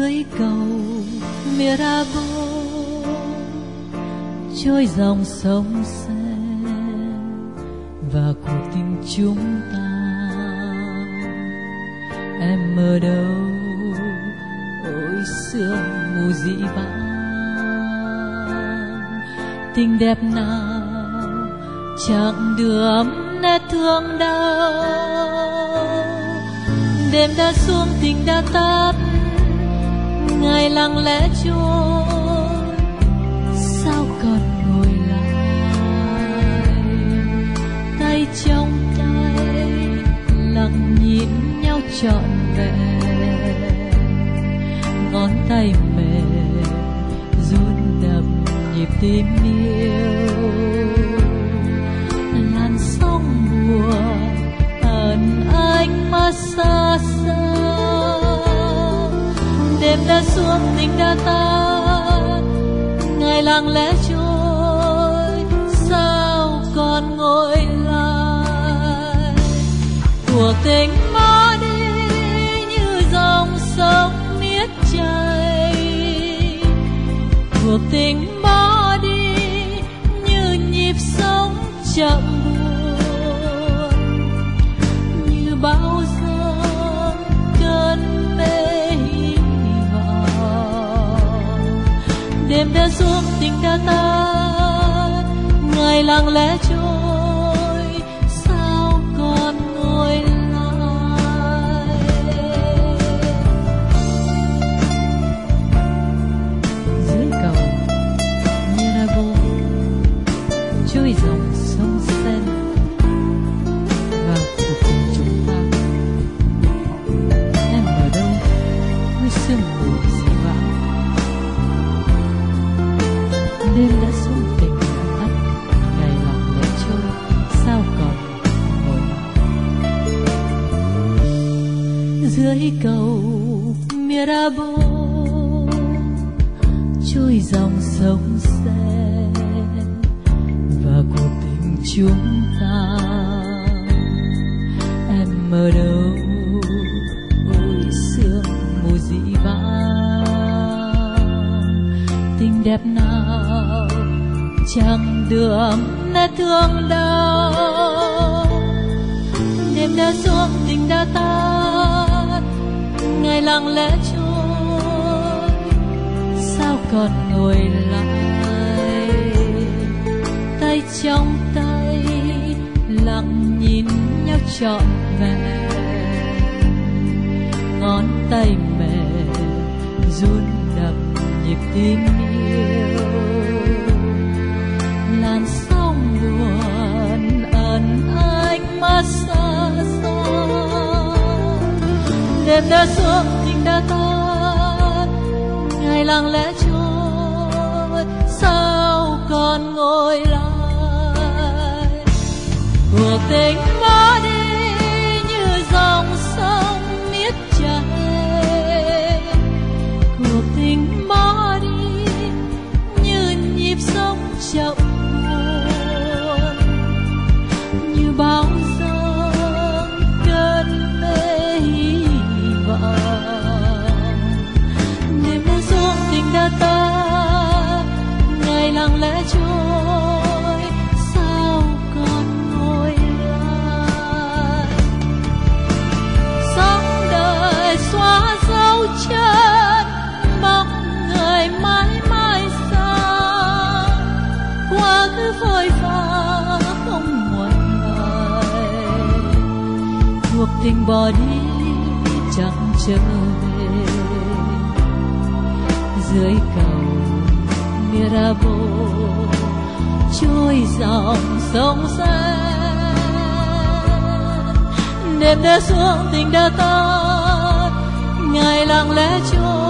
dưới cầu Mirabeau trôi dòng sông Seine và cuộc tình chúng ta. Em ở đâu ôi sương mù dĩ vãng, tình đẹp nào chẳng đượm nét thương đau. Đêm đã xuống tình đã tắt, ngày lặng lẽ trôi, sao còn ngồi lại tay trong tay lặng nhìn nhau trọn vẹn. Ngón tay mềm run đập nhịp tim yêu, làn sóng buồn ẩn anh mà xa xa. Đêm đã xuống tình đã tắt, ngày lặng lẽ trôi, sao còn ngồi lại. Cuộc tình mất đi như dòng sông miết chảy, cuộc tình mất đi như nhịp sống chậm buồn, như bão giông cơn mê hy vọng. Đêm đã xuống tình đã tắt, ngày lặng lẽ trôi, sao còn ngồi lại. Dưới cầu Mirabeau trôi dòng sông Seine và cuộc tình chúng ta. Em ở đâu với sương mù dĩ vãng, đêm đã xuống tình đã tắt, ngày lặng lẽ trôi, sao còn ngồi lại. Dưới cầu Mirabeau trôi dòng sông Seine và cuộc tình chúng ta. Em ở đâu ôi sương mù dĩ vãng, tình đẹp nào chẳng đượm nét thương đau. Đêm đã xuống tình đã tắt, ngày lặng lẽ trôi, sao còn ngồi lại tay trong tay lặng nhìn nhau trọn vẹn. Ngón tay mềm run đập nhịp tim yêu, làn sóng buồn ẩn anh mà xa xa. Đêm đã xuống tình đã tắt, ngày lặng lẽ trôi, sao còn ngồi lại. Cuộc tình mất đi như dòng sông miết chảy, cuộc tình mất đi như nhịp sống chậm buồn, như bão giông cơn mê hy vọng. Đêm đã xuống tình đã tắt, ngày lặng lẽ trôi, sao còn ngồi lại. Sống đời xóa dấu chân, mong người mãi mãi xa. Quá khứ phôi pha không một lời, cuộc tình bỏ đi chẳng trở về. Dưới cầu Mirabeau trôi dòng sông Seine. Đêm đã xuống tình đã tắt, ngày lặng lẽ trôi,